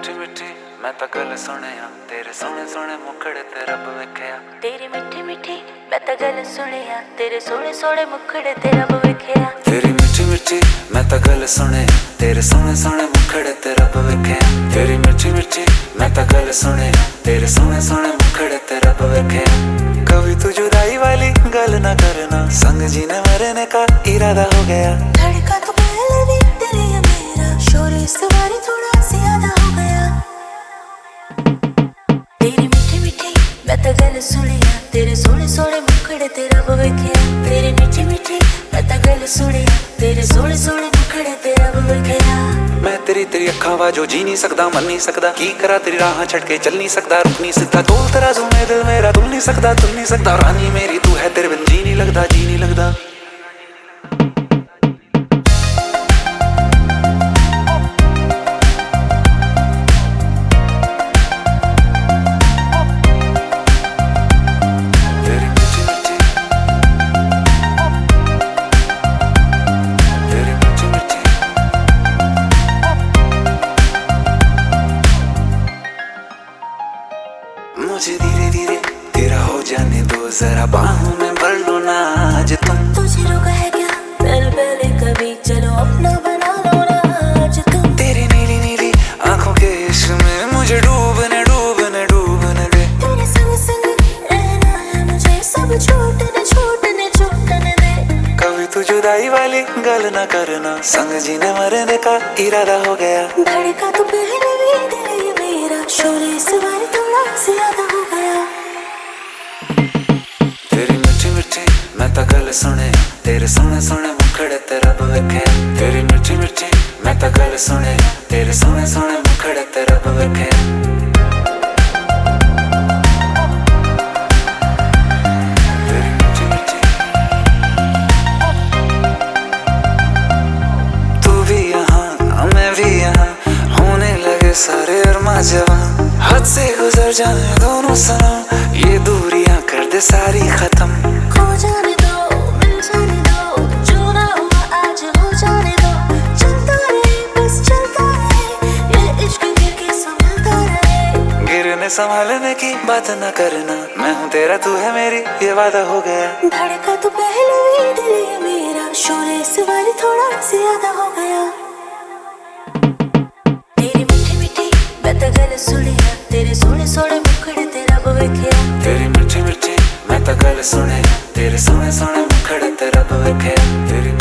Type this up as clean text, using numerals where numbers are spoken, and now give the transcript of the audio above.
मिठी मिठी मैं तां गल सुनिया तेरे सोहणे सोहणे मुखड़े ते रब वेखिया। तेरी मिठी मिठी मैं तां गल सुनिया तेरे सोहणे सोहणे मुखड़े ते रब वेखिया। तेरी मिठी मिठी मैं तां गल सुनिया तेरे सोहणे सोहणे मुखड़े ते रब वेखिया। तेरी मिठी मिठी मैं तां गल सुनिया तेरे सोहणे सोहणे मुखड़े ते रब वेखिया। कभी तू जुदाई वाली गल ना करना, संग जीने मरने का इरादा हो गया। धड़का तो पहले भी तेरे या मेरा, शोर इस बारी थोड़ा ज्यादा हो गया। तेरी मिठी मिठी मैं तां गल सुनिया तेरे सोहणे सोहणे मुखड़े ते रब वेखिया। तेरी मिठी मिठी मैं तां गल सुनिया तेरे सोहणे सोहणे मुखड़े ते रब वेखिया। मैं तेरी अखां वाजो जी नहीं सकदा, मन नहीं सकदा, की करा तेरी राह छड़ के चल नहीं सकदा, रुक नहीं सकदा। तोल तराजू में दिल मेरा तुल नहीं सकदा, तुल नहीं सकदा। रानी मेरी तू है तेरे बिन जी नहीं लगदा, जी नहीं लगदा। मुझे धीरे धीरे तेरा हो जाने दो, जरा बाहों में भर लो ना आज तुम। तुझे रोका है क्या पहले पहले कभी, चलो अपना बना लो ना आज तुम। तेरी नीली नीली आंखों के इश्क में मुझे डूबने डूबने डूबने दे। तेरे संग संग रहना है मुझे, सब छूटने छूटने छूटने दे। कभी तू जुदाई वाली गल ना करना, संग जीने मरने का इरादा हो गया। धड़का तो पहले भी दिल ये मेरा, शोर इस बार थोड़ा ज्यादा हो गया। तेरी मिठी मिठी मैं तां गल सुनिया तेरे सोहणे सोहणे मुखड़े ते रब वेखिया। तेरी मिठी मिठी मैं तां गल सुनिया तेरे सोहणे सोहणे मुखड़े ते रब वेखिया। सारे अरमा जवां हद से गुजर जाने दोनों सनम, ये दूरियां कर दे सारी खत्म। खो जाने दो मिल जाने दो, जो ना हुआ आज हो जाने दो। चलता रहे बस चलता रहे, ये इश्क गिर के संभलता रहे। गिरने संभालने की बात ना करना, मैं हूँ तेरा तू है मेरी ये वादा हो गया। धड़का तो पहले भी दिल ये मेरा, शोर इस बार थोड़ा ज्यादा हो गया। मैं तां गल सुनिया तेरे सोहणे सोहणे मुखड़े ते रब वेखिया। तेरी मिठी मिठी मैं तां गल सुनिया तेरे सोहणे सोहणे मुखड़े ते रब वेखिया।